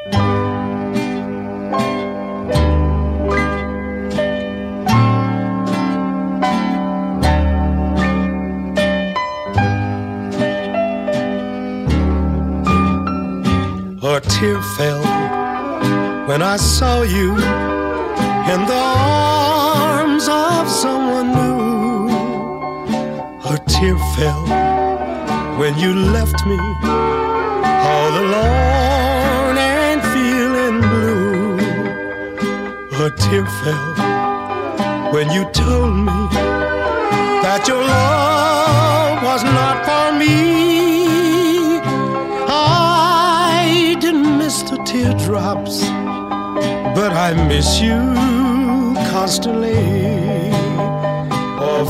A tear fell when I saw you in the arms of someone new. A tear fell when you left me all alone and feeling blue. A tear fell when you told me that your love was not for me. I didn't miss the teardrops, but I miss you constantly. A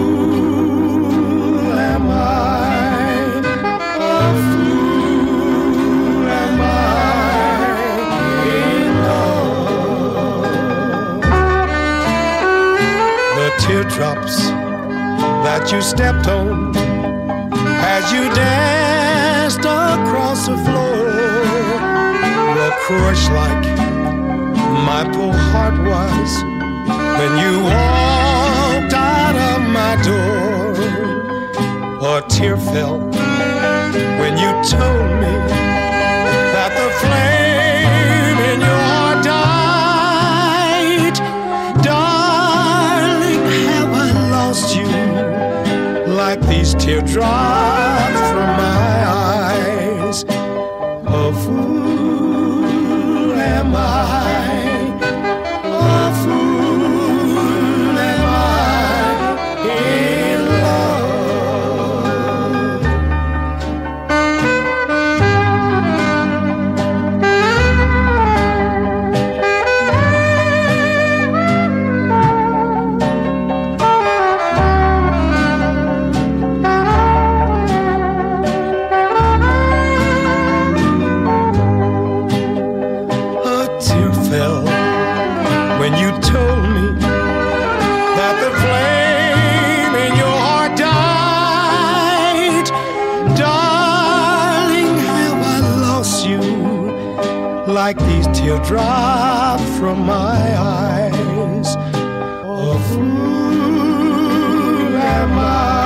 fool am I, a fool am I in love. The teardrops that you stepped on as you danced across the floor were crushed like my poor heart was when you walked out of my door. A tear fell when you told me that the flame in your heart died. Darling, have I lost you like these teardrops from my eyes? A fool am I, a fool am I in love. A tear fell when you told me that the flame in your heart died. Darling, have I lost you like these teardrops from my eyes? A fool am I.